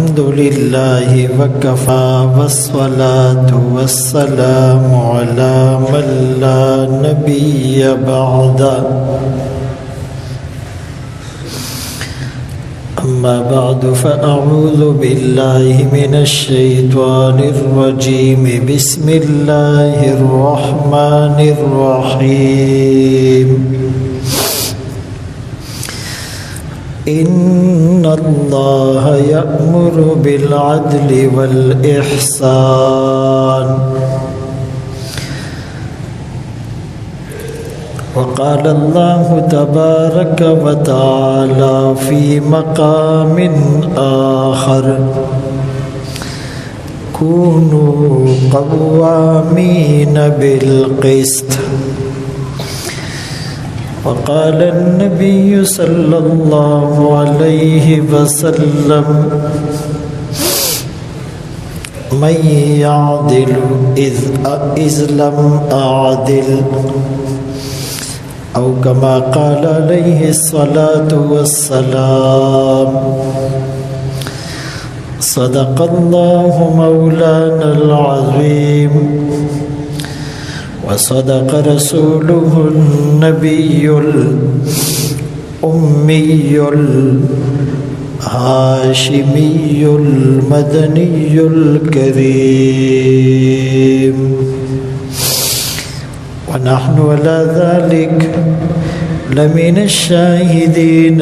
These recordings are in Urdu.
الحمد لله وكفى والصلاة والسلام على من لا نبي بعده أما بعد فأعوذ بالله من الشيطان الرجيم بسم الله الرحمن الرحيم إن الله يأمر بالعدل والإحسان وقال الله تبارك وتعالى في مقام آخر كونوا قوامين بالقسط وقال النبي صلى الله عليه وسلم من يعدل إذ لم أعدل أو كما قال عليه الصلاة والسلام صدق الله مولانا العظيم وصدق رسوله النبي الأمي الهاشمي المدني الكريم ونحن على ذلك لمن الشاهدين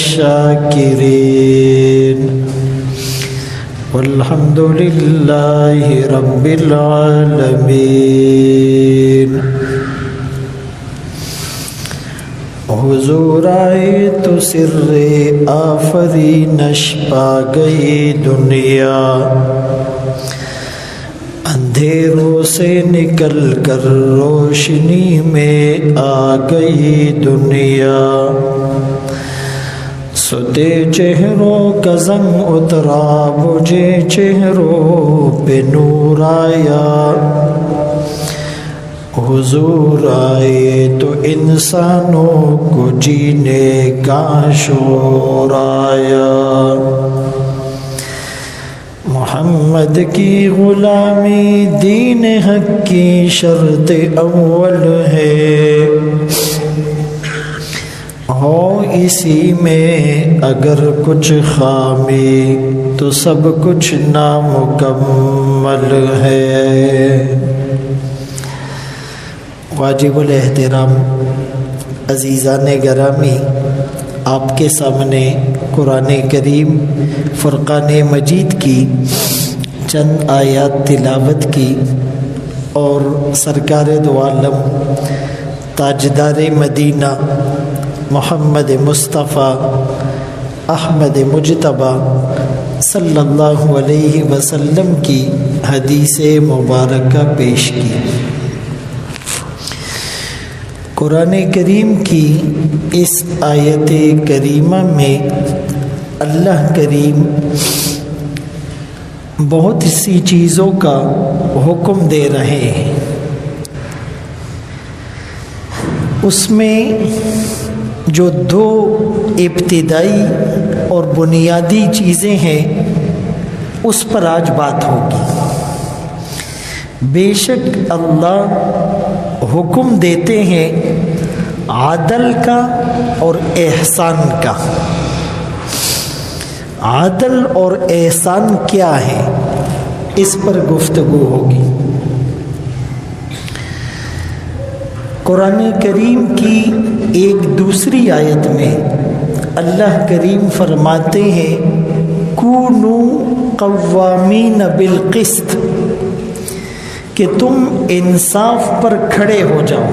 والشاكرين والحمد لله رب العالمين. حضور آئے تو سر آفرینش پا گئی دنیا، اندھیروں سے نکل کر روشنی میں آ گئی دنیا، سوتے چہروں کا زنگ اترا بجھے چہروں پہ نور آیا، حضور آئے تو انسانوں کو جینے کا شعور آیا، محمد کی غلامی دین حق کی شرط اول ہے، ہو اسی میں اگر کچھ خامی تو سب کچھ نامکمل ہے۔ واجب الاحترام عزیزان گرامی، آپ کے سامنے قرآن کریم فرقان مجید کی چند آیات تلاوت کی اور سرکار دو عالم تاجدار مدینہ محمد مصطفیٰ احمد مجتبیٰ صلی اللہ علیہ وسلم کی حدیث مبارکہ پیش کی۔ قرآن کریم کی اس آیت کریمہ میں اللہ کریم بہت سی چیزوں کا حکم دے رہے ہیں، اس میں جو دو ابتدائی اور بنیادی چیزیں ہیں اس پر آج بات ہوگی۔ بے شک اللہ حکم دیتے ہیں عدل کا اور احسان کا۔ عدل اور احسان کیا ہے، اس پر گفتگو ہوگی۔ قرآن کریم کی ایک دوسری آیت میں اللہ کریم فرماتے ہیں کونوا قوامین بالقسط، کہ تم انصاف پر کھڑے ہو جاؤ۔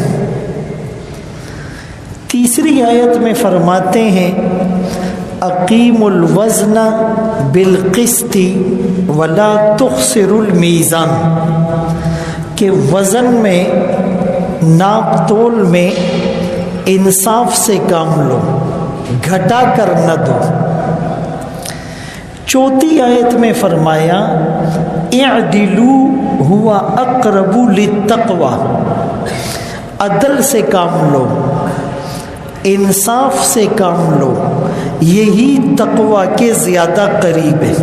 تیسری آیت میں فرماتے ہیں اقیموا الوزن بالقسط ولا تخسروا المیزان، کہ وزن میں ناپ تول میں انصاف سے کام لو، گھٹا کر نہ دو۔ چوتھی آیت میں فرمایا اعدلوا ہوا اقرب للتقوی، عدل سے کام لو، انصاف سے کام لو، یہی تقوی کے زیادہ قریب ہے۔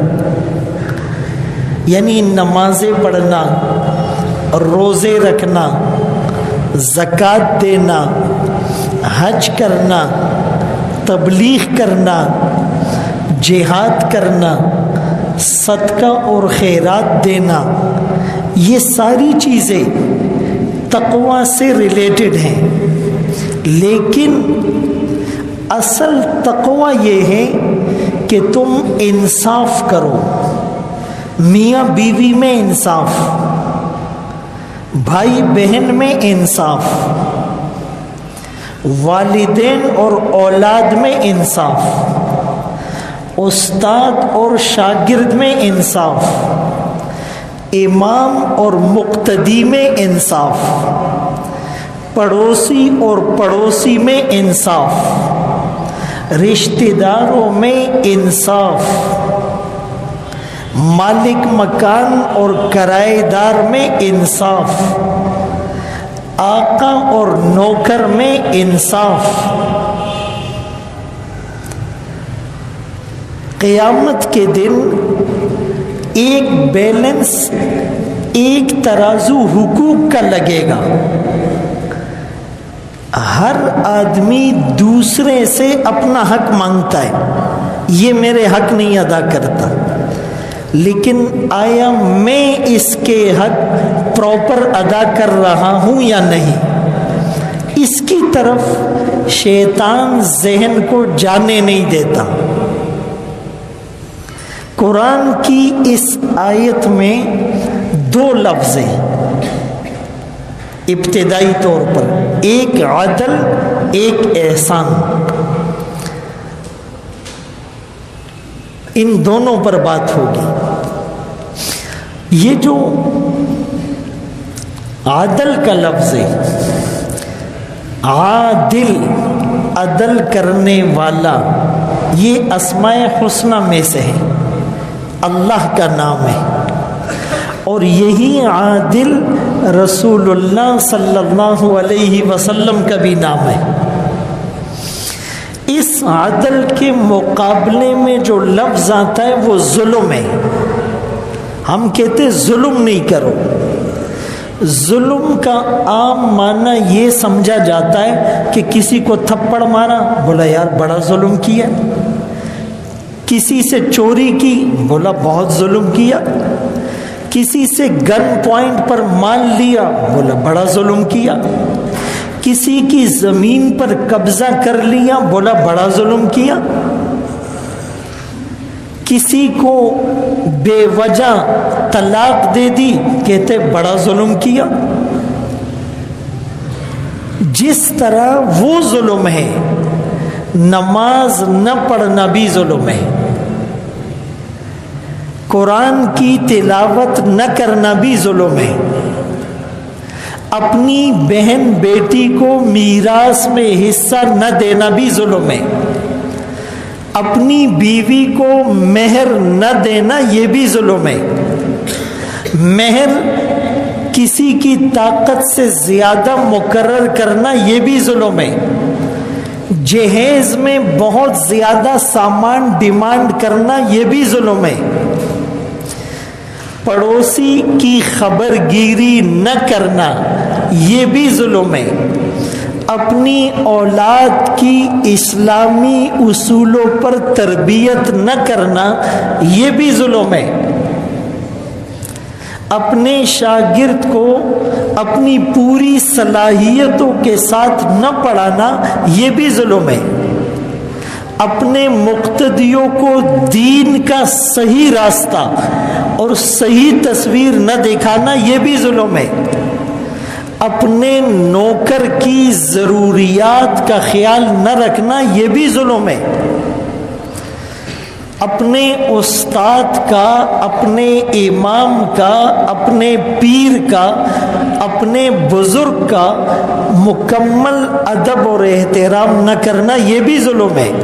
یعنی نمازیں پڑھنا، روزے رکھنا، زکوٰۃ دینا، حج کرنا، تبلیغ کرنا، جہاد کرنا، صدقہ اور خیرات دینا، یہ ساری چیزیں تقوی سے ریلیٹڈ ہیں۔ لیکن اصل تقوی یہ ہے کہ تم انصاف کرو، میاں بیوی میں انصاف، بھائی بہن میں انصاف، والدین اور اولاد میں انصاف، استاد اور شاگرد میں انصاف، امام اور مقتدی میں انصاف، پڑوسی اور پڑوسی میں انصاف، رشتہ داروں میں انصاف، مالک مکان اور کرایہ دار میں انصاف، آقا اور نوکر میں انصاف۔ قیامت کے دن ایک بیلنس، ایک ترازو حقوق کا لگے گا۔ ہر آدمی دوسرے سے اپنا حق مانگتا ہے، یہ میرے حق نہیں ادا کرتا، لیکن آیا میں اس کے حق پراپر ادا کر رہا ہوں یا نہیں؟ اس کی طرف شیطان ذہن کو جانے نہیں دیتا۔ قرآن کی اس آیت میں دو لفظ ہیں ابتدائی طور پر، ایک عدل، ایک احسان۔ ان دونوں پر بات ہوگی۔ یہ جو عدل کا لفظ ہے، عادل، عدل کرنے والا، یہ اسماء حسنہ میں سے ہے، اللہ کا نام ہے، اور یہی عادل رسول اللہ صلی اللہ علیہ وسلم کا بھی نام ہے۔ اس عدل کے مقابلے میں جو لفظ آتا ہے وہ ظلم ہے۔ ہم کہتے ظلم نہیں کرو۔ ظلم کا عام معنی یہ سمجھا جاتا ہے کہ کسی کو تھپڑ مارا، بولا یار بڑا ظلم کیا، کسی سے چوری کی، بولا بہت ظلم کیا، کسی سے گن پوائنٹ پر مال لیا، بولا بڑا ظلم کیا، کسی کی زمین پر قبضہ کر لیا، بولا بڑا ظلم کیا، کسی کو بے وجہ طلاق دے دی، کہتے بڑا ظلم کیا۔ جس طرح وہ ظلم ہے، نماز نہ پڑھنا بھی ظلم ہے، قرآن کی تلاوت نہ کرنا بھی ظلم ہے، اپنی بہن بیٹی کو میراث میں حصہ نہ دینا بھی ظلم ہے، اپنی بیوی کو مہر نہ دینا یہ بھی ظلم ہے، مہر کسی کی طاقت سے زیادہ مقرر کرنا یہ بھی ظلم ہے، جہیز میں بہت زیادہ سامان ڈیمانڈ کرنا یہ بھی ظلم ہے، پڑوسی کی خبر گیری نہ کرنا یہ بھی ظلم ہے، اپنی اولاد کی اسلامی اصولوں پر تربیت نہ کرنا یہ بھی ظلم ہے، اپنے شاگرد کو اپنی پوری صلاحیتوں کے ساتھ نہ پڑھانا یہ بھی ظلم ہے، اپنے مقتدیوں کو دین کا صحیح راستہ اور صحیح تصویر نہ دکھانا یہ بھی ظلم ہے، اپنے نوکر کی ضروریات کا خیال نہ رکھنا یہ بھی ظلم ہے، اپنے استاد کا، اپنے امام کا، اپنے پیر کا، اپنے بزرگ کا مکمل ادب اور احترام نہ کرنا یہ بھی ظلم ہے۔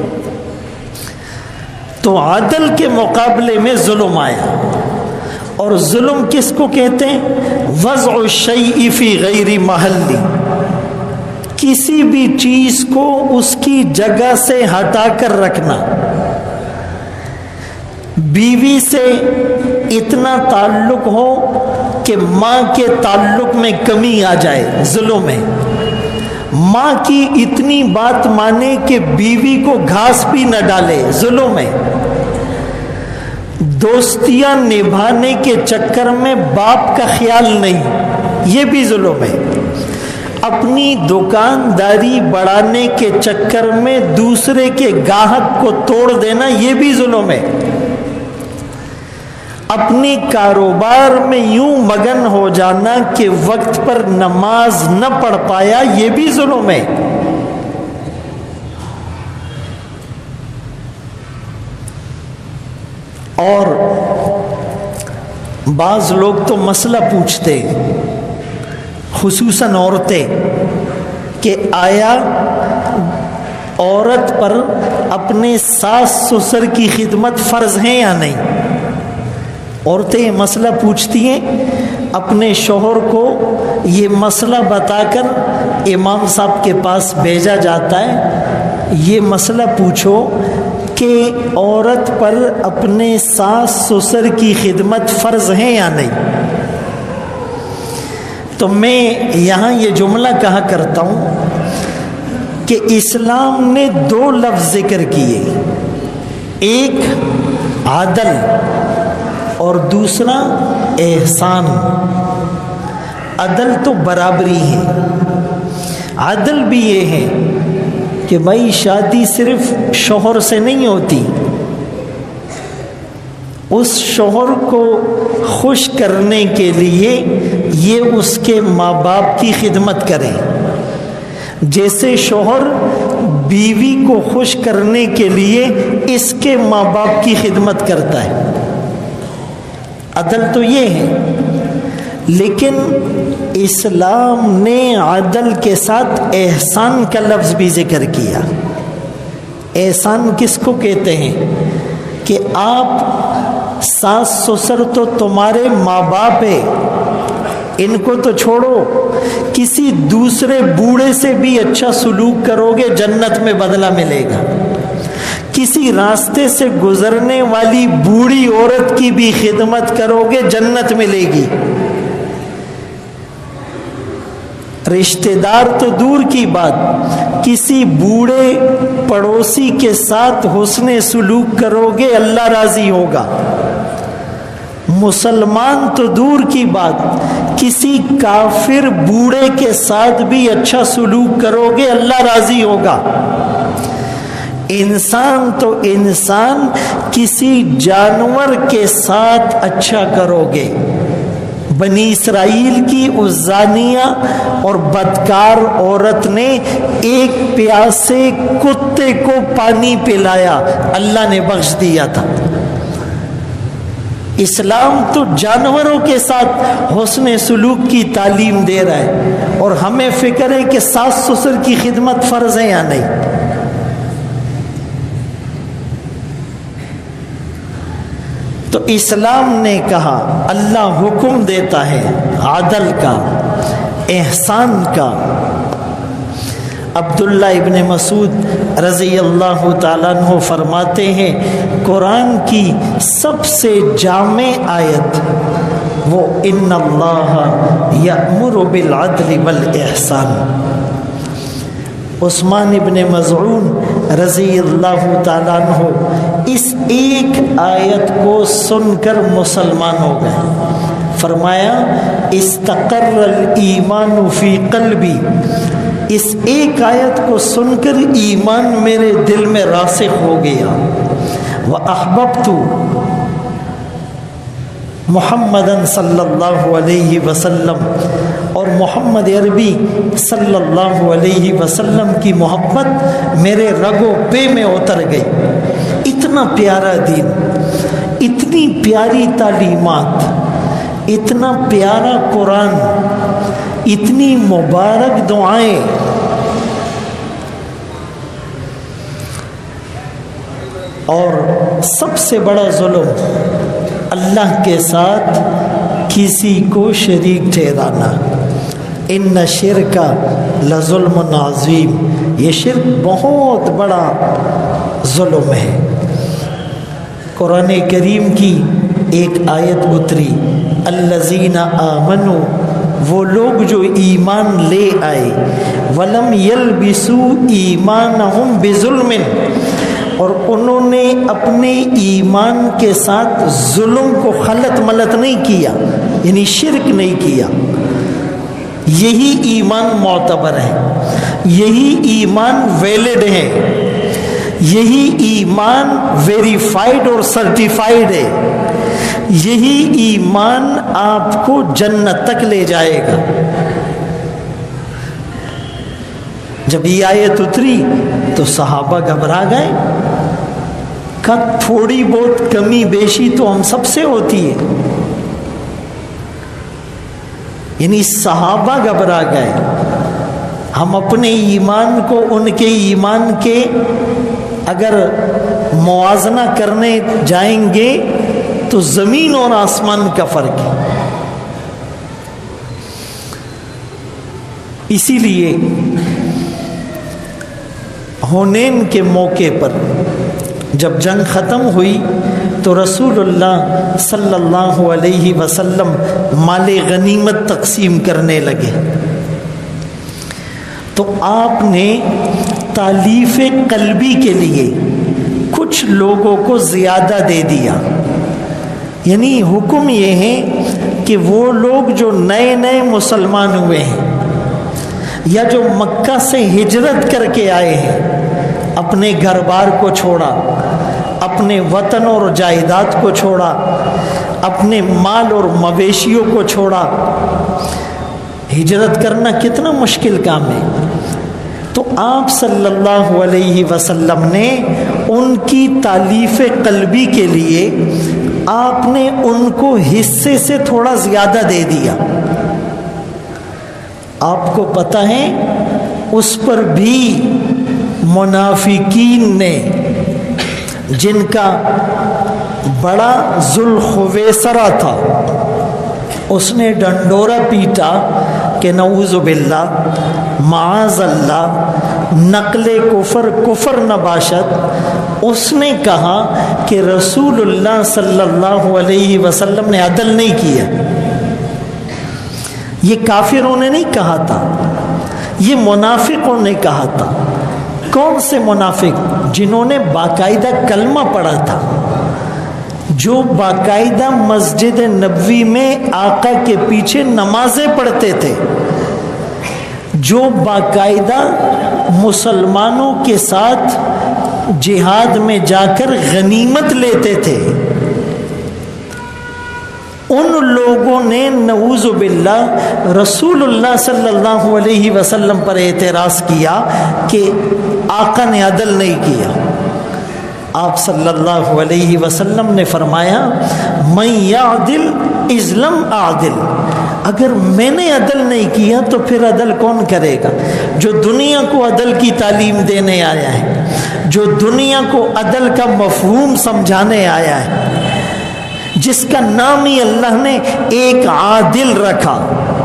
تو عدل کے مقابلے میں ظلم آیا، اور ظلم کس کو کہتے ہیں؟ وضع الشیء فی غیر محلی، کسی بھی چیز کو اس کی جگہ سے ہٹا کر رکھنا، بیوی سے اتنا تعلق ہو کہ ماں کے تعلق میں کمی آ جائے ظلم ہے، ماں کی اتنی بات مانے کہ بیوی کو گھاس بھی نہ ڈالے ظلم ہے، دوستیاں نبھانے کے چکر میں باپ کا خیال نہیں، یہ بھی ظلم ہے، اپنی دکانداری بڑھانے کے چکر میں دوسرے کے گاہک کو توڑ دینا، یہ بھی ظلم ہے، اپنے کاروبار میں یوں مگن ہو جانا کہ وقت پر نماز نہ پڑھ پایا، یہ بھی ظلم ہے۔ اور بعض لوگ تو مسئلہ پوچھتے، خصوصاً عورتیں، کہ آیا عورت پر اپنے ساس سسر کی خدمت فرض ہے یا نہیں؟ عورتیں یہ مسئلہ پوچھتی ہیں، اپنے شوہر کو یہ مسئلہ بتا کر امام صاحب کے پاس بھیجا جاتا ہے، یہ مسئلہ پوچھو کہ عورت پر اپنے ساس سسر کی خدمت فرض ہے یا نہیں؟ تو میں یہاں یہ جملہ کہا کرتا ہوں کہ اسلام نے دو لفظ ذکر کیے، ایک عدل اور دوسرا احسان۔ عدل تو برابری ہے، عدل بھی یہ ہے کہ بھائی شادی صرف شوہر سے نہیں ہوتی، اس شوہر کو خوش کرنے کے لیے یہ اس کے ماں باپ کی خدمت کرے، جیسے شوہر بیوی کو خوش کرنے کے لیے اس کے ماں باپ کی خدمت کرتا ہے۔ عدل تو یہ ہے، لیکن اسلام نے عدل کے ساتھ احسان کا لفظ بھی ذکر کیا۔ احسان کس کو کہتے ہیں؟ کہ آپ ساس سسر تو تمہارے ماں باپ ہے، ان کو تو چھوڑو، کسی دوسرے بوڑھے سے بھی اچھا سلوک کرو گے جنت میں بدلہ ملے گا، کسی راستے سے گزرنے والی بوڑھی عورت کی بھی خدمت کرو گے جنت ملے گی، رشتہ دار تو دور کی بات، کسی بوڑھے پڑوسی کے ساتھ حسن سلوک کرو گے اللہ راضی ہوگا، مسلمان تو دور کی بات، کسی کافر بوڑھے کے ساتھ بھی اچھا سلوک کرو گے اللہ راضی ہوگا، انسان تو انسان کسی جانور کے ساتھ اچھا کرو گے، بنی اسرائیل کی اس زانیہ اور بدکار عورت نے ایک پیاسے کتے کو پانی پلایا، اللہ نے بخش دیا تھا۔ اسلام تو جانوروں کے ساتھ حسن سلوک کی تعلیم دے رہا ہے، اور ہمیں فکر ہے کہ ساس سسر کی خدمت فرض ہے یا نہیں۔ تو اسلام نے کہا، اللہ حکم دیتا ہے عدل کا، احسان کا۔ عبداللہ ابن مسعود رضی اللہ تعالیٰ عنہ فرماتے ہیں، قرآن کی سب سے جامع آیت وہ ان اللہ یأمر بالعدل والاحسان۔ عثمان ابن مظعون رضی اللہ تعالیٰ عنہ اس ایک آیت کو سن کر مسلمان ہو گئے، فرمایا استقر الایمان فی قلبی، اس ایک آیت کو سن کر ایمان میرے دل میں راسخ ہو گیا، وَأَحْبَبْتُ محمدًا صلی اللہ علیہ وسلم، اور محمد عربی صلی اللہ علیہ وسلم کی محبت میرے رگو پے میں اتر گئی۔ اتنا پیارا دین، اتنی پیاری تعلیمات، اتنا پیارا قرآن، اتنی مبارک دعائیں، اور سب سے بڑا ظلم اللہ کے ساتھ کسی کو شریک ٹھہرانا۔ ان شرک لظلم عظیم، یہ شرک بہت بڑا ظلم ہے۔ قرآن کریم کی ایک آیت اتری، الذین آمنوا، وہ لوگ جو ایمان لے آئے، ولم یلبسوا ایمانہم بظلم، اور انہوں نے اپنے ایمان کے ساتھ ظلم کو خلط ملط نہیں کیا، یعنی شرک نہیں کیا، یہی ایمان معتبر ہے، یہی ایمان ویلڈ ہے، یہی ایمان ویریفائڈ اور سرٹیفائڈ ہے، یہی ایمان آپ کو جنت تک لے جائے گا۔ جب یہ آیت اتری تو صحابہ گھبرا گئے، کہ تھوڑی بہت کمی بیشی تو ہم سب سے ہوتی ہے، یعنی صحابہ گھبرا گئے، ہم اپنے ایمان کو ان کے ایمان کے اگر موازنہ کرنے جائیں گے تو زمین اور آسمان کا فرق ہے۔ اسی لیے حنین کے موقع پر جب جنگ ختم ہوئی تو رسول اللہ صلی اللہ علیہ وسلم مال غنیمت تقسیم کرنے لگے، تو آپ نے تالیف قلبی کے لیے کچھ لوگوں کو زیادہ دے دیا، یعنی حکم یہ ہے کہ وہ لوگ جو نئے نئے مسلمان ہوئے ہیں یا جو مکہ سے ہجرت کر کے آئے ہیں، اپنے گھر بار کو چھوڑا، اپنے وطن اور جائیداد کو چھوڑا، اپنے مال اور مویشیوں کو چھوڑا، ہجرت کرنا کتنا مشکل کام ہے، تو آپ صلی اللہ علیہ وسلم نے ان کی تالیف قلبی کے لیے آپ نے ان کو حصے سے تھوڑا زیادہ دے دیا۔ آپ کو پتہ ہے اس پر بھی منافقین نے، جن کا بڑا ذوالخویسرہ تھا، اس نے ڈنڈورا پیٹا کہ نعوذ باللہ، معاذ اللہ، نقل کفر کفر نباشت، اس نے کہا کہ رسول اللہ صلی اللہ علیہ وسلم نے عدل نہیں کیا۔ یہ کافروں نے نہیں کہا تھا، یہ منافقوں نے کہا تھا۔ کون سے منافق؟ جنہوں نے باقاعدہ کلمہ پڑھا تھا، جو باقاعدہ مسجد نبوی میں آقا کے پیچھے نمازیں پڑھتے تھے، جو باقاعدہ مسلمانوں کے ساتھ جہاد میں جا کر غنیمت لیتے تھے، ان لوگوں نے نعوذ باللہ رسول اللہ صلی اللہ علیہ وسلم پر اعتراض کیا کہ آقا نے عدل نہیں کیا۔ آپ صلی اللہ علیہ وسلم نے فرمایا، من یعدل اذ لم اعدل، اگر میں نے عدل نہیں کیا تو پھر عدل کون کرے گا؟ جو دنیا کو عدل کی تعلیم دینے آیا ہے، جو دنیا کو عدل کا مفہوم سمجھانے آیا ہے، جس کا نام ہی اللہ نے ایک عادل رکھا،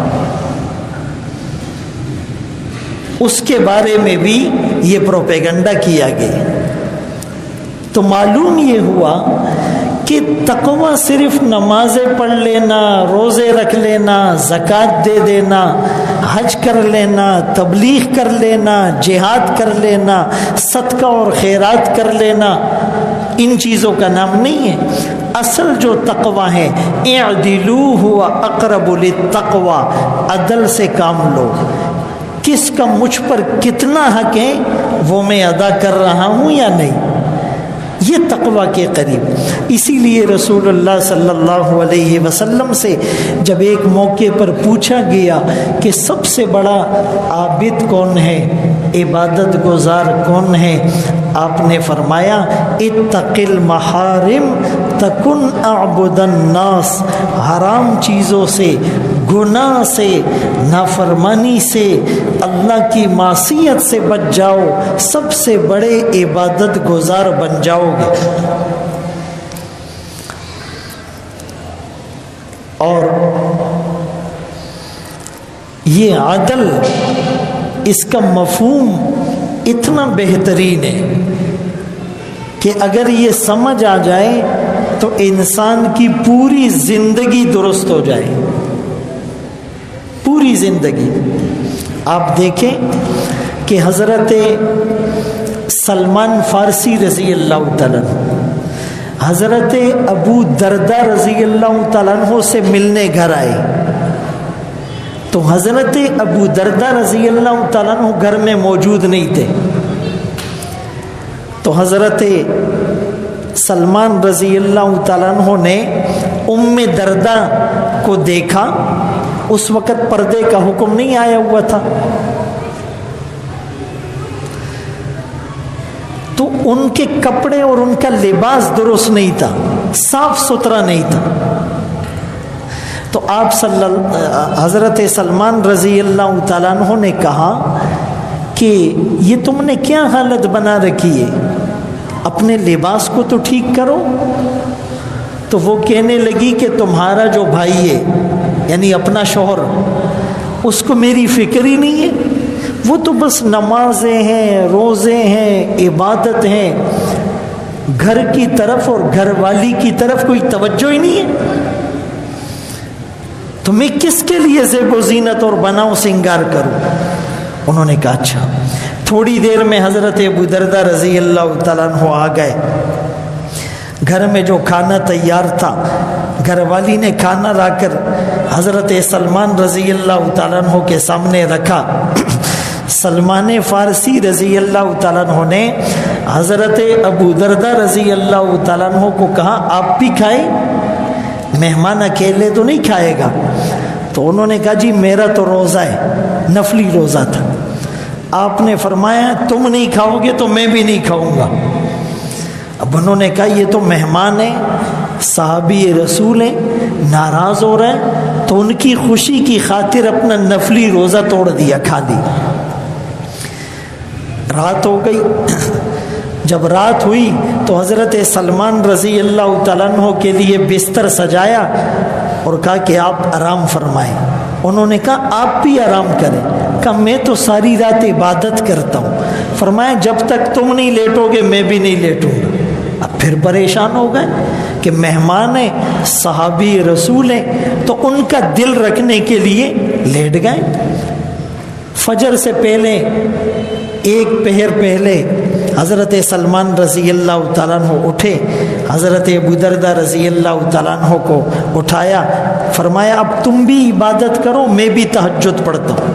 اس کے بارے میں بھی یہ پروپیگنڈا کیا گیا۔ تو معلوم یہ ہوا کہ تقویٰ صرف نمازیں پڑھ لینا، روزے رکھ لینا، زکوٰۃ دے دینا، حج کر لینا، تبلیغ کر لینا، جہاد کر لینا، صدقہ اور خیرات کر لینا، ان چیزوں کا نام نہیں ہے۔ اصل جو تقویٰ ہے، اعدلوا هو اقرب للتقویٰ، عدل سے کام لو، کس کا مجھ پر کتنا حق ہے وہ میں ادا کر رہا ہوں یا نہیں، یہ تقویٰ کے قریب۔ اسی لیے رسول اللہ صلی اللہ علیہ وسلم سے جب ایک موقع پر پوچھا گیا کہ سب سے بڑا عابد کون ہے، عبادت گزار کون ہے، آپ نے فرمایا، اتق المحارم تکن اعبد الناس، حرام چیزوں سے، گناہ سے، نافرمانی سے، اللہ کی معصیت سے بچ جاؤ، سب سے بڑے عبادت گزار بن جاؤ گے۔ اور یہ عدل اس کا مفہوم اتنا بہترین ہے کہ اگر یہ سمجھ آ جائے تو انسان کی پوری زندگی درست ہو جائے، پوری زندگی۔ آپ دیکھیں کہ حضرت سلمان فارسی رضی اللہ تعالیٰ حضرت ابو دردہ رضی اللہ تعالیٰ عنہ سے ملنے گھر آئے، تو حضرت ابو دردہ رضی اللہ تعالیٰ عنہ گھر میں موجود نہیں تھے، تو حضرت سلمان رضی اللہ تعالیٰ عنہ نے ام دردہ کو دیکھا، اس وقت پردے کا حکم نہیں آیا ہوا تھا، تو ان کے کپڑے اور ان کا لباس درست نہیں تھا، صاف ستھرا نہیں تھا، تو آپ حضرت سلمان رضی اللہ تعالیٰ عنہ نے کہا کہ یہ تم نے کیا حالت بنا رکھی ہے، اپنے لباس کو تو ٹھیک کرو۔ تو وہ کہنے لگی کہ تمہارا جو بھائی ہے یعنی اپنا شوہر، اس کو میری فکر ہی نہیں ہے، وہ تو بس نمازیں ہیں، روزے ہیں، عبادت ہیں، گھر کی طرف اور گھر والی کی طرف کوئی توجہ ہی نہیں ہے، تو میں کس کے لیے زیب و زینت اور بناؤ سنگار کروں؟ انہوں نے کہا اچھا۔ تھوڑی دیر میں حضرت ابو دردہ رضی اللہ تعالیٰ عنہ آ گئے، گھر میں جو کھانا تیار تھا گھر والی نے کھانا لا کر حضرت سلمان رضی اللہ تعالیٰ عنہ کے سامنے رکھا۔ سلمان فارسی رضی اللہ تعالیٰ عنہ نے حضرت ابو دردہ رضی اللہ تعالیٰ عنہ کو کہا آپ بھی کھائیں، مہمان اکیلے تو نہیں کھائے گا؟ تو انہوں نے کہا جی میرا تو روزہ ہے، نفلی روزہ تھا۔ آپ نے فرمایا تم نہیں کھاؤ گے تو میں بھی نہیں کھاؤں گا۔ اب انہوں نے کہا یہ تو مہمان ہیں، صحابی رسول ہیں، ناراض ہو رہے ہیں، تو ان کی خوشی کی خاطر اپنا نفلی روزہ توڑ دیا، کھا دی۔ رات ہو گئی، جب رات ہوئی تو حضرت سلمان رضی اللہ تعالیٰ عنہ کے لیے بستر سجایا اور کہا کہ آپ آرام فرمائیں۔ انہوں نے کہا آپ بھی آرام کریں۔ کہا میں تو ساری رات عبادت کرتا ہوں۔ فرمایا جب تک تم نہیں لیٹو گے میں بھی نہیں لیٹوں گا۔ اب پھر پریشان ہو گئے کہ مہمان ہیں، صحابی رسول ہیں، تو ان کا دل رکھنے کے لیے لیٹ گئے۔ فجر سے پہلے ایک پہر پہلے حضرت سلمان رضی اللہ تعالیٰ عنہ اٹھے، حضرت ابو دردہ رضی اللہ تعالیٰ عنہ کو اٹھایا، فرمایا اب تم بھی عبادت کرو، میں بھی تہجد پڑھتا ہوں۔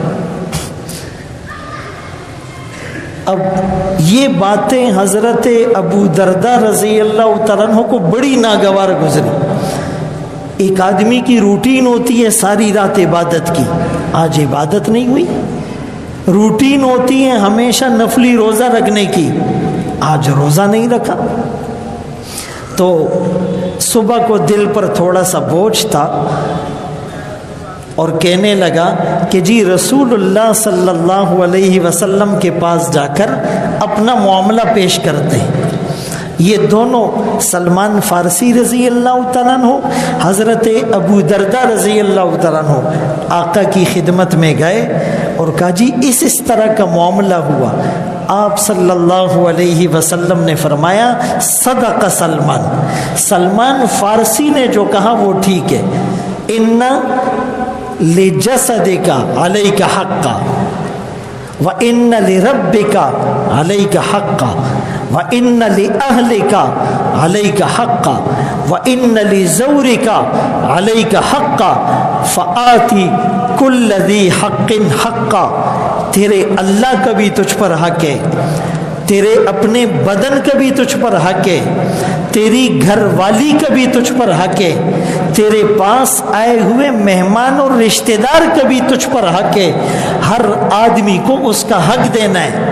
اب یہ باتیں حضرت ابو دردہ رضی اللہ تعالیٰ عنہ کو بڑی ناگوار گزری۔ ایک آدمی کی روٹین ہوتی ہے ساری رات عبادت کی، آج عبادت نہیں ہوئی۔ روٹین ہوتی ہے ہمیشہ نفلی روزہ رکھنے کی، آج روزہ نہیں رکھا۔ تو صبح کو دل پر تھوڑا سا بوجھ تھا اور کہنے لگا کہ جی رسول اللہ صلی اللہ علیہ وسلم کے پاس جا کر اپنا معاملہ پیش کرتے ہیں۔ یہ دونوں سلمان فارسی رضی اللہ تعالیٰ عنہ، حضرت ابو دردہ رضی اللہ تعالیٰ عنہ آقا کی خدمت میں گئے اور کہا جی اس طرح کا معاملہ ہوا۔ آپ صلی اللہ علیہ وسلم نے فرمایا صدق سلمان، سلمان فارسی نے جو کہا وہ ٹھیک ہے۔ ان لجسدک علیک حقا وان لربک علیک حقا وان لأہلک علیک حقا وان لزورک علیک حقا فآتی کل ذی حق حقا۔ تیرے اللہ کا بھی تجھ پر حق ہے، تیرے اپنے بدن کا بھی تجھ پر حق ہے، تیری گھر والی کا بھی تجھ پر حق ہے، تیرے پاس آئے ہوئے مہمان اور رشتہ دار کا بھی تجھ پر حق ہے۔ ہر آدمی کو اس کا حق دینا ہے۔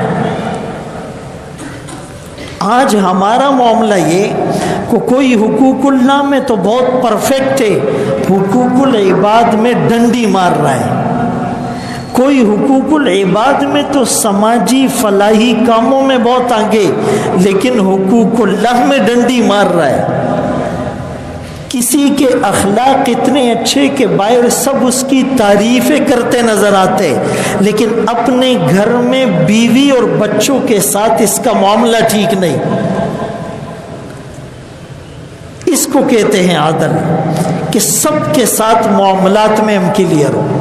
آج ہمارا معاملہ یہ کہ کوئی حقوق اللہ میں تو بہت پرفیکٹ ہے، حقوق العباد میں ڈنڈی مار رہا ہے۔ کوئی حقوق العباد میں تو سماجی فلاحی کاموں میں بہت آگے، لیکن حقوق اللہ میں ڈنڈی مار رہا ہے۔ کس کسی کے اخلاق اتنے اچھے کہ باہر سب اس کی تعریفیں کرتے نظر آتے، لیکن اپنے گھر میں بیوی اور بچوں کے ساتھ اس کا معاملہ ٹھیک نہیں. اس کو کہتے ہیں عدل، کہ سب کے ساتھ معاملات میں ہم کلیئر ہو.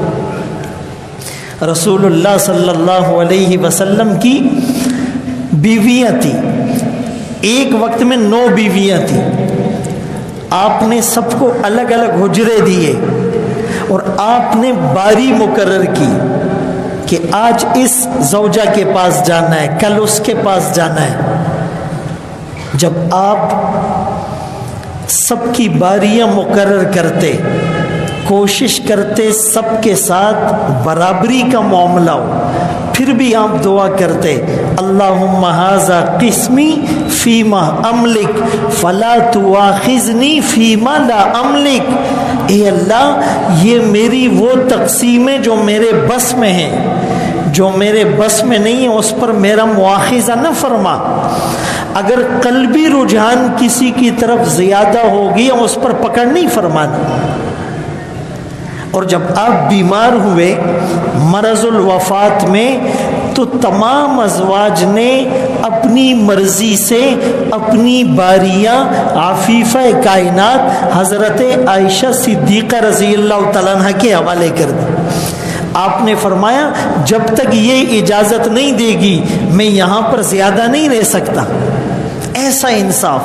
رسول اللہ صلی اللہ علیہ وسلم کی بیویاں تھی، ایک وقت میں 9 بیویاں تھیں. آپ نے سب کو الگ الگ حجرے دیے اور آپ نے باری مقرر کی کہ آج اس زوجہ کے پاس جانا ہے، کل اس کے پاس جانا ہے. جب آپ سب کی باریاں مقرر کرتے، کوشش کرتے سب کے ساتھ برابری کا معاملہ ہو، پھر بھی آپ دعا کرتے اللہم ھذا قسمی فیما املک فلا تؤاخذنی فیما لا املک. اے اللہ، یہ میری وہ تقسیمیں جو میرے بس میں ہیں، جو میرے بس میں نہیں ہے اس پر میرا مواخذہ نہ فرما. اگر قلبی رجحان کسی کی طرف زیادہ ہو گیا اس پر پکڑ نہیں فرمانا. اور جب آپ بیمار ہوئے مرض الوفات میں، تو تمام ازواج نے اپنی مرضی سے اپنی باریاں عفیفہ کائنات حضرت عائشہ صدیقہ رضی اللہ تعالیٰ عنہ کے حوالے کر دی. آپ نے فرمایا جب تک یہ اجازت نہیں دے گی میں یہاں پر زیادہ نہیں رہ سکتا. ایسا انصاف.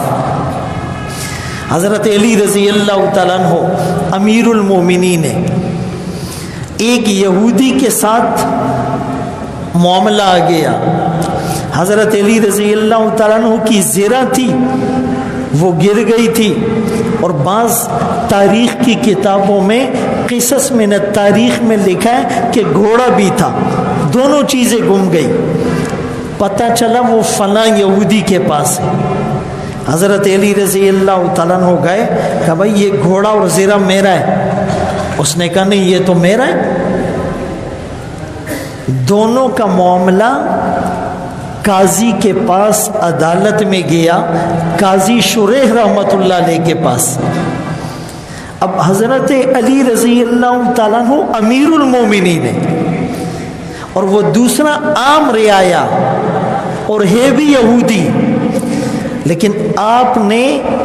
حضرت علی رضی اللہ تعالیٰ عنہ امیر المومنین ہے، ایک یہودی کے ساتھ معاملہ آ گیا. حضرت علی رضی اللہ تعالیٰ عنہ کی زرہ تھی، وہ گر گئی تھی. اور بعض تاریخ کی کتابوں میں قصص من التاریخ میں لکھا ہے کہ گھوڑا بھی تھا، دونوں چیزیں گم گئی. پتہ چلا وہ فلاں یہودی کے پاس ہے. حضرت علی رضی اللہ تعالیٰ عنہ گئے، کہا بھائی یہ گھوڑا اور زرہ میرا ہے. اس نے کہا نہیں یہ تو میرا ہے. دونوں کا معاملہ قاضی کے پاس عدالت میں گیا، قاضی شریح رحمۃ اللہ علیہ کے پاس. اب حضرت علی رضی اللہ تعالیٰ عنہ امیر المومنین ہے، اور وہ دوسرا عام رعایا اور ہے بھی یہودی. لیکن آپ نے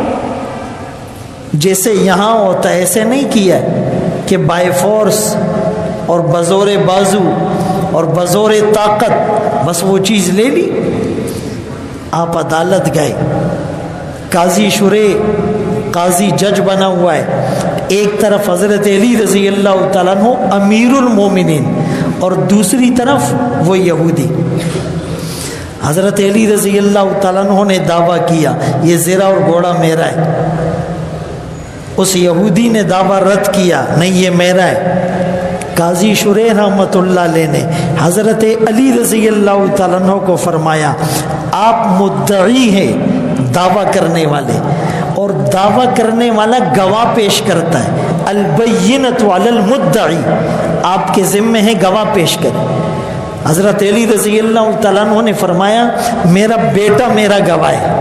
جیسے یہاں ہوتا ہے ایسے نہیں کیا کہ بائی فورس اور بزور بازو اور بزور طاقت بس وہ چیز لے لی. آپ عدالت گئے، قاضی شریح قاضی جج بنا ہوا ہے، ایک طرف حضرت علی رضی اللہ تعالیٰ عنہ امیر المومنین اور دوسری طرف وہ یہودی. حضرت علی رضی اللہ تعالیٰ عنہ نے دعویٰ کیا یہ زرہ اور گھوڑا میرا ہے. اس یہودی نے دعویٰ رد کیا نہیں یہ میرا ہے. قاضی شریح رحمۃ اللہ علیہ نے حضرت علی رضی اللہ تعالیٰ عنہ کو فرمایا آپ مدعی ہیں، دعویٰ کرنے والے، اور دعویٰ کرنے والا گواہ پیش کرتا ہے. البینۃ علی المدعی، آپ کے ذمے ہے گواہ پیش کریں. حضرت علی رضی اللہ تعالیٰ عنہ نے فرمایا میرا بیٹا میرا گواہ ہے.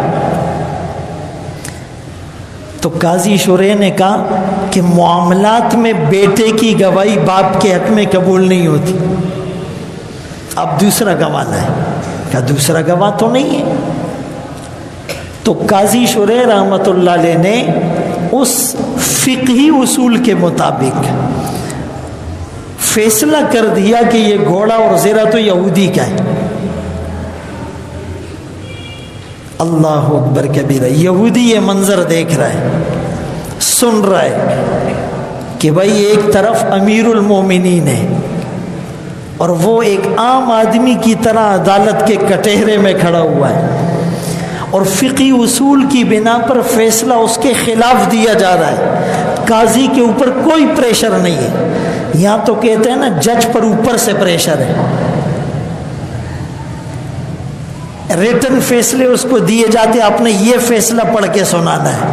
تو قاضی شریح نے کہا کہ معاملات میں بیٹے کی گواہی باپ کے حق میں قبول نہیں ہوتی، اب دوسرا گواہ لائے. کہا دوسرا گواہ تو نہیں ہے. تو قاضی شریح رحمۃ اللہ علیہ نے اس فقہی اصول کے مطابق فیصلہ کر دیا کہ یہ گھوڑا اور زرہ تو یہودی کا ہے. اللہ اکبر کبیرہ. یہودی یہ منظر دیکھ رہا ہے، سن رہا ہے کہ بھائی ایک طرف امیر المومنین ہے اور وہ ایک عام آدمی کی طرح عدالت کے کٹہرے میں کھڑا ہوا ہے، اور فقہی اصول کی بنا پر فیصلہ اس کے خلاف دیا جا رہا ہے. قاضی کے اوپر کوئی پریشر نہیں ہے. یہاں تو کہتے ہیں نا جج پر اوپر سے پریشر ہے. ریٹن فیصلے اس کو دیے جاتے، آپ نے یہ فیصلہ پڑھ کے سنانا ہے،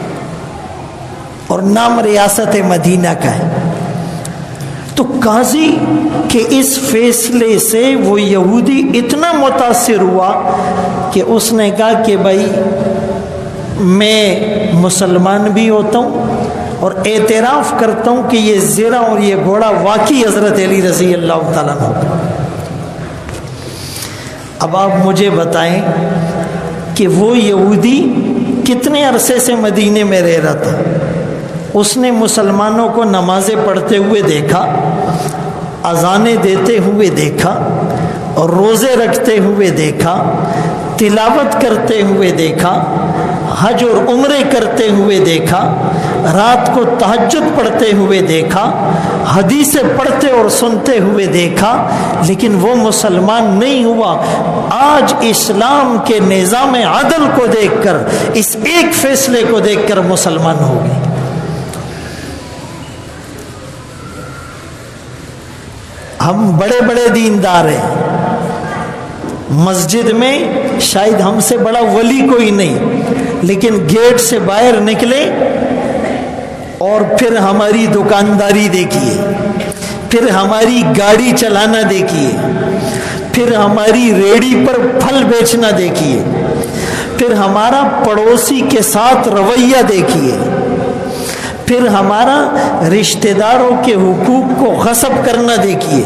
اور نام ریاست مدینہ کا ہے. تو قاضی کے اس فیصلے سے وہ یہودی اتنا متاثر ہوا کہ اس نے کہا کہ بھائی میں مسلمان بھی ہوتا ہوں اور اعتراف کرتا ہوں کہ یہ زیرہ اور یہ گھوڑا واقعی حضرت علی رضی اللہ تعالیٰ عنہ۔ اب آپ مجھے بتائیں کہ وہ یہودی کتنے عرصے سے مدینے میں رہ رہا تھا؟ اس نے مسلمانوں کو نمازیں پڑھتے ہوئے دیکھا، اذانیں دیتے ہوئے دیکھا، اور روزے رکھتے ہوئے دیکھا، تلاوت کرتے ہوئے دیکھا، حج اور عمرے کرتے ہوئے دیکھا، رات کو تہجد پڑھتے ہوئے دیکھا، حدیثیں پڑھتے اور سنتے ہوئے دیکھا، لیکن وہ مسلمان نہیں ہوا۔ آج اسلام کے نظام عدل کو دیکھ کر، اس ایک فیصلے کو دیکھ کر مسلمان ہو گئے۔ ہم بڑے بڑے دیندار ہیں، مسجد میں شاید ہم سے بڑا ولی کوئی نہیں، لیکن گیٹ سے باہر نکلے اور پھر ہماری دکانداری دیکھیے، پھر ہماری گاڑی چلانا دیکھیے، پھر ہماری ریڑھی پر پھل بیچنا دیکھیے، پھر ہمارا پڑوسی کے ساتھ رویہ دیکھیے، پھر ہمارا رشتہ داروں کے حقوق کو غصب کرنا دیکھیے،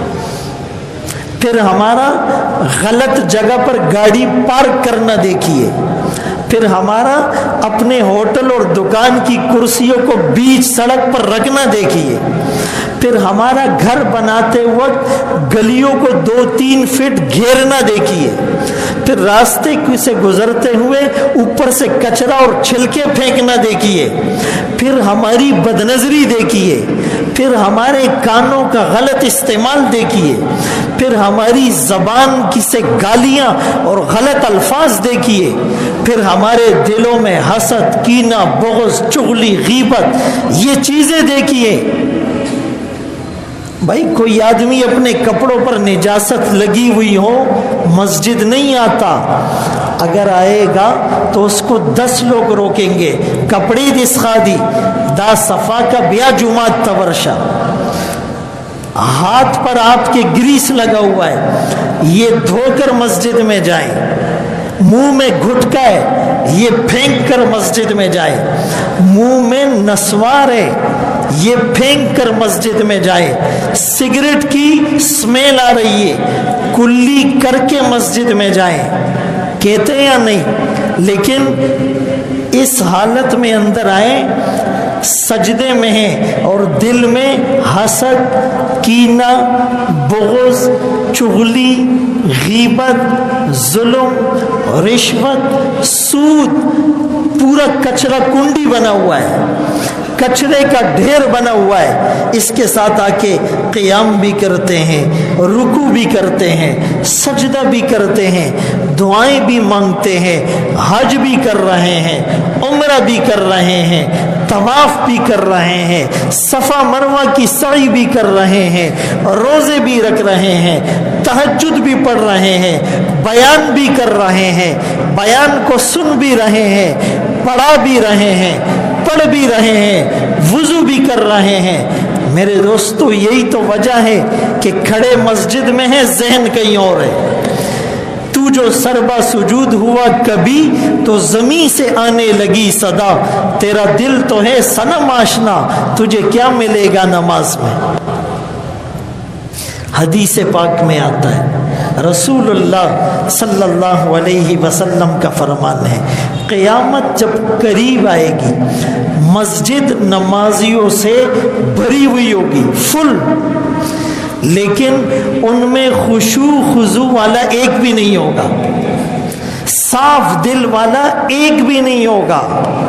پھر ہمارا غلط جگہ پر گاڑی پارک کرنا دیکھیے، پھر ہمارا اپنے ہوٹل اور دکان کی کرسیوں کو بیچ سڑک پر رکھنا دیکھیے، پھر ہمارا گھر بناتے وقت گلیوں کو 2-3 فٹ گھیرنا دیکھیے، پھر راستے سے گزرتے ہوئے اوپر سے کچرا اور چھلکے پھینکنا دیکھیے، پھر ہماری بدنظری دیکھیے، پھر ہمارے کانوں کا غلط استعمال دیکھیے، پھر ہماری زبان کی سے گالیاں اور غلط الفاظ دیکھیے، پھر ہمارے دلوں میں حسد، کینہ، بغض، چغلی، غیبت، یہ چیزیں دیکھیے۔ بھائی کوئی آدمی اپنے کپڑوں پر نجاست لگی ہوئی ہو مسجد نہیں آتا، اگر آئے گا تو اس کو 10 لوگ روکیں گے، کپڑی دس خادی دا صفا کا بیا جمعات تورشا، ہاتھ پر آپ کے گریس لگا ہوا ہے، یہ دھو کر مسجد میں جائیں، منہ میں گھٹکا ہے، یہ پھینک کر مسجد میں جائے، منہ میں نسوار ہے، یہ پھینک کر مسجد میں جائے، سگریٹ کی سمیل آ رہی ہے، کلی کر کے مسجد میں جائیں، کہتے ہیں یا نہیں؟ لیکن اس حالت میں اندر آئے، سجدے میں ہیں اور دل میں حسد، کینہ، بغض، چغلی، غیبت، ظلم، رشوت، سود، پورا کچرا کنڈی بنا ہوا ہے، کچرے کا ڈھیر بنا ہوا ہے، اس کے ساتھ آ کے قیام بھی کرتے ہیں، رکوع بھی کرتے ہیں، سجدہ بھی کرتے ہیں، دعائیں بھی مانگتے ہیں، حج بھی کر رہے ہیں، عمرہ بھی کر رہے ہیں، طواف بھی کر رہے ہیں، صفا مروہ کی سعی بھی کر رہے ہیں، روزے بھی رکھ رہے ہیں، تہجد بھی پڑھ رہے ہیں، بیان بھی کر رہے ہیں، بیان کو سن بھی رہے ہیں، پڑھا بھی رہے ہیں، پڑھ بھی رہے ہیں، وضو بھی کر رہے ہیں۔ میرے دوستو یہی تو وجہ ہے کہ کھڑے مسجد میں ہے، ذہن کہیں اور ہے۔ تو جو سربا سجود ہوا کبھی تو زمین سے آنے لگی صدا، تیرا دل تو ہے صنم آشنا، تجھے کیا ملے گا نماز میں؟ حدیث پاک میں آتا ہے، رسول اللہ صلی اللہ علیہ وسلم کا فرمان ہے، قیامت جب قریب آئے گی مسجد نمازیوں سے بھری ہوئی ہوگی، فل، لیکن ان میں خشوع خضوع والا ایک بھی نہیں ہوگا، صاف دل والا ایک بھی نہیں ہوگا۔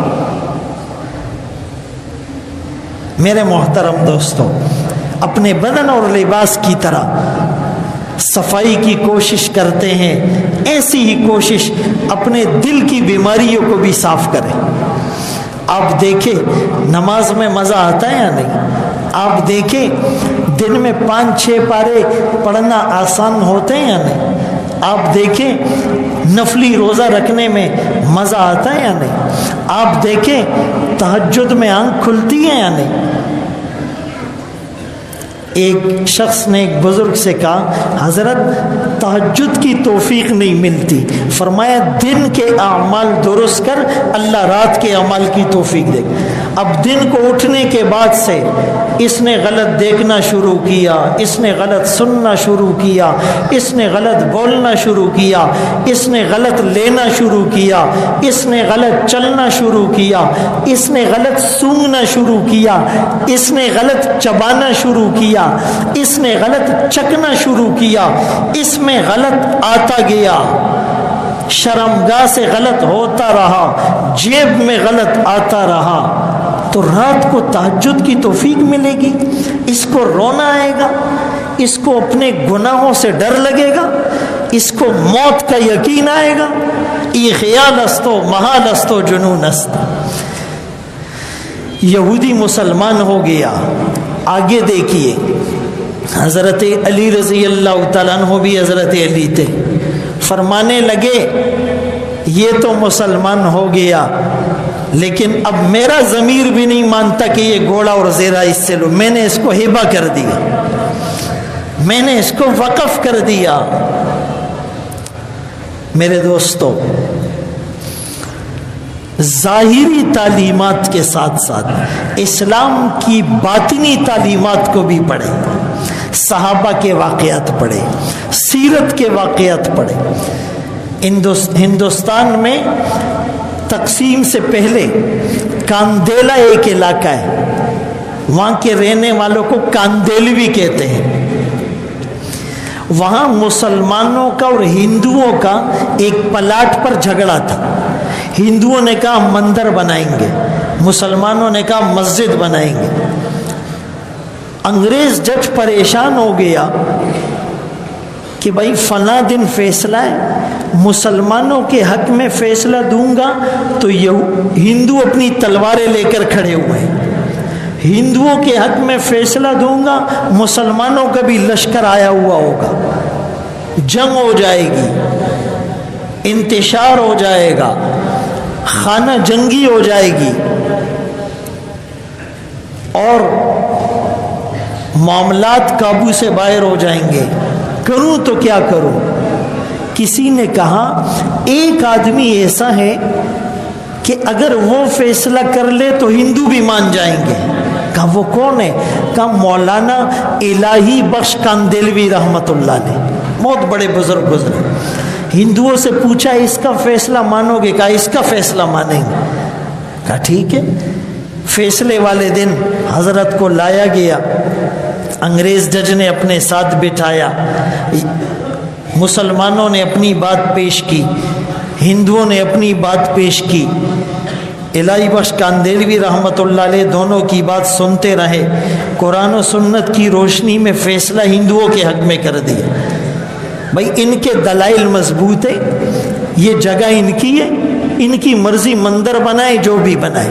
میرے محترم دوستو، اپنے بدن اور لباس کی طرح صفائی کی کوشش کرتے ہیں، ایسی ہی کوشش اپنے دل کی بیماریوں کو بھی صاف کریں۔ آپ دیکھیں نماز میں مزہ آتا ہے یا نہیں؟ آپ دیکھیں دن میں 5-6 پارے پڑھنا آسان ہوتے ہیں یا نہیں؟ آپ دیکھیں نفلی روزہ رکھنے میں مزہ آتا ہے یا نہیں؟ آپ دیکھیں تہجد میں آنکھ کھلتی ہے یا نہیں؟ ایک شخص نے ایک بزرگ سے کہا حضرت تہجد کی توفیق نہیں ملتی، فرمایا دن کے اعمال درست کر، اللہ رات کے اعمال کی توفیق دے۔ اب دن کو اٹھنے کے بعد سے اس نے غلط دیکھنا شروع کیا، اس نے غلط سننا شروع کیا، اس نے غلط بولنا شروع کیا، اس نے غلط لینا شروع کیا، اس نے غلط چلنا شروع کیا، اس نے غلط سونگنا شروع کیا، اس نے غلط چبانا شروع کیا، اس نے غلط چکنا شروع کیا، اس میں غلط آتا گیا، شرمگاہ سے غلط ہوتا رہا، جیب میں غلط آتا رہا، تو رات کو تہجد کی توفیق ملے گی؟ اس کو رونا آئے گا، اس کو اپنے گناہوں سے ڈر لگے گا، اس کو موت کا یقین آئے گا۔ ای خیال است و محال است و جنون است۔ یہودی مسلمان ہو گیا۔ آگے دیکھیے، حضرت علی رضی اللہ تعالیٰ عنہ بھی حضرت علی تھے، فرمانے لگے یہ تو مسلمان ہو گیا، لیکن اب میرا ضمیر بھی نہیں مانتا کہ یہ گھوڑا اور زیرہ اس سے لو، میں نے اس کو ہبہ کر دیا، میں نے اس کو وقف کر دیا۔ میرے دوستو، ظاہری تعلیمات کے ساتھ ساتھ اسلام کی باطنی تعلیمات کو بھی پڑھیں، صحابہ کے واقعات پڑھیں، سیرت کے واقعات پڑھیں۔ ہندوستان میں تقسیم سے پہلے کاندیلا ایک علاقہ ہے، وہاں کے رہنے والوں کو کاندیلوی کہتے ہیں۔ وہاں مسلمانوں کا اور ہندوؤں کا ایک پلاٹ پر جھگڑا تھا۔ ہندوؤں نے کہا مندر بنائیں گے، مسلمانوں نے کہا مسجد بنائیں گے۔ انگریز جج پریشان ہو گیا کہ بھائی فلاں دن فیصلہ ہے، مسلمانوں کے حق میں فیصلہ دوں گا تو ہندو اپنی تلواریں لے کر کھڑے ہوئے ہیں، ہندوؤں کے حق میں فیصلہ دوں گا مسلمانوں کا بھی لشکر آیا ہوا ہوگا، جنگ ہو جائے گی، انتشار ہو جائے گا، خانہ جنگی ہو جائے گی، اور معاملات قابو سے باہر ہو جائیں گے، کروں تو کیا کروں؟ کسی نے کہا ایک آدمی ایسا ہے کہ اگر وہ فیصلہ کر لے تو ہندو بھی مان جائیں گے۔ کہا وہ کون ہے؟ کہا مولانا الہی بخش کاندیلوی رحمت اللہ علیہ، بہت بڑے بزرگ گزرے۔ ہندوؤں سے پوچھا اس کا فیصلہ مانو گے؟ کہا اس کا فیصلہ مانیں گے۔ کہا ٹھیک ہے۔ فیصلے والے دن حضرت کو لایا گیا، انگریز جج نے اپنے ساتھ بٹھایا، مسلمانوں نے اپنی بات پیش کی، ہندوؤں نے اپنی بات پیش کی۔ الہی بخش کاندیلوی رحمت اللہ علیہ دونوں کی بات سنتے رہے، قرآن و سنت کی روشنی میں فیصلہ ہندوؤں کے حق میں کر دیا۔ بھائی ان کے دلائل مضبوط ہے، یہ جگہ ان کی ہے، ان کی مرضی مندر بنائے جو بھی بنائے،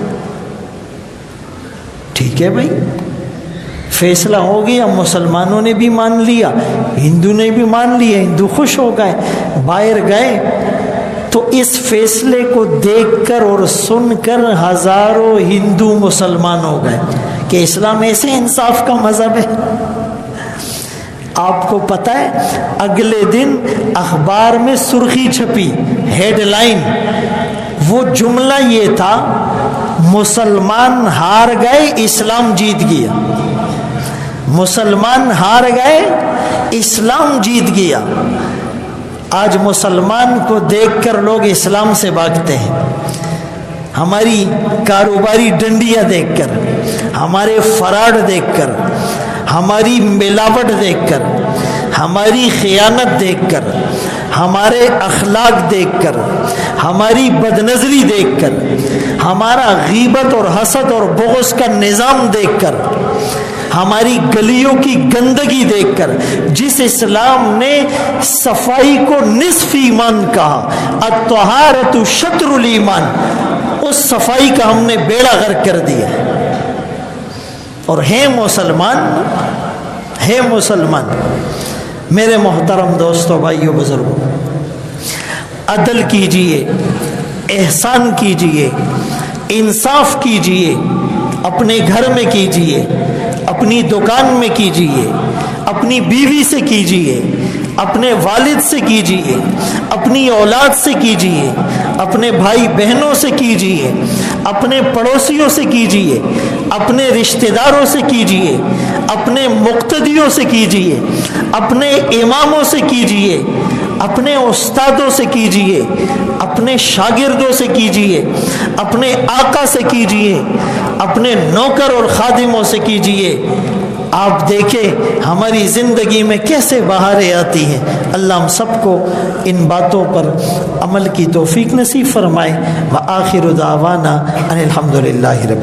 ٹھیک ہے بھائی۔ فیصلہ ہو گیا، مسلمانوں نے بھی مان لیا، ہندو نے بھی مان لیا، ہندو خوش ہو گئے۔ باہر گئے تو اس فیصلے کو دیکھ کر اور سن کر ہزاروں ہندو مسلمان ہو گئے کہ اسلام ایسے انصاف کا مذہب ہے۔ آپ کو پتہ ہے اگلے دن اخبار میں سرخی چھپی، ہیڈ لائن، وہ جملہ یہ تھا مسلمان ہار گئے اسلام جیت گیا، مسلمان ہار گئے اسلام جیت گیا۔ آج مسلمان کو دیکھ کر لوگ اسلام سے بھاگتے ہیں، ہماری کاروباری ڈنڈیاں دیکھ کر، ہمارے فراڈ دیکھ کر، ہماری ملاوٹ دیکھ کر، ہماری خیانت دیکھ کر، ہمارے اخلاق دیکھ کر، ہماری بدنظری دیکھ کر، ہمارا غیبت اور حسد اور بغض کا نظام دیکھ کر، ہماری گلیوں کی گندگی دیکھ کر، جس اسلام نے صفائی کو نصف ایمان کہا، الطہارۃ شطر الایمان، اس صفائی کا ہم نے بیڑا غرق کر دیا اور ہے مسلمان۔ میرے محترم دوستو، بھائیو، بزرگوں، عدل کیجئے، احسان کیجئے، انصاف کیجئے، اپنے گھر میں کیجئے، اپنی دکان میں کیجئے، اپنی بیوی سے کیجئے، اپنے والد سے کیجئے، اپنی اولاد سے کیجئے، اپنے بھائی بہنوں سے کیجئے، اپنے پڑوسیوں سے کیجئے، اپنے رشتہ داروں سے کیجئے، اپنے مقتدیوں سے کیجئے، اپنے اماموں سے کیجئے، اپنے استادوں سے کیجئے، اپنے شاگردوں سے کیجئے، اپنے آقا سے کیجئے، اپنے نوکر اور خادموں سے کیجئے۔ آپ دیکھیں ہماری زندگی میں کیسے بہاریں آتی ہیں۔ اللہ ہم سب کو ان باتوں پر عمل کی توفیق نصیب فرمائے۔ وآخر دعوانا ان الحمد للہ رب